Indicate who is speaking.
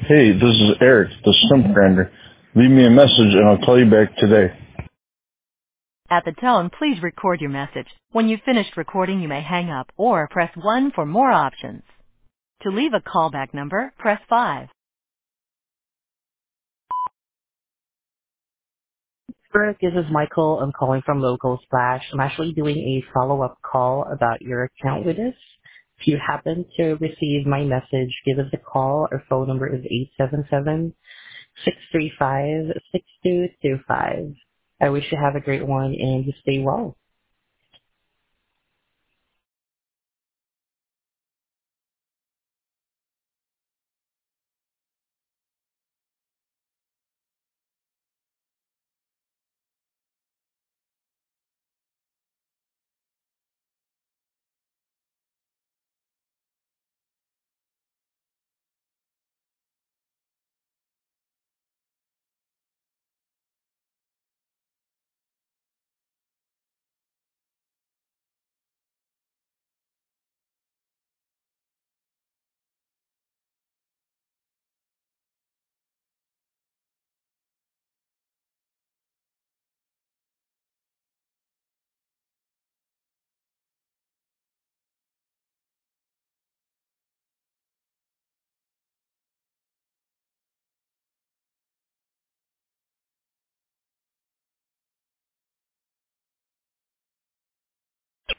Speaker 1: Hey, this is Eric, the Stump Grinder. Leave me a message and I'll call you back today.
Speaker 2: At the tone, please record your message. When you've finished recording, you may hang up or press 1 for more options. To leave a callback number, press 5.
Speaker 3: Eric, this is Michael. I'm calling from Local Splash. I'm actually doing a follow-up call about your account with us. If you happen to receive my message, give us a call. Our phone number is 877-635-6225. I wish you have a great one and you stay well.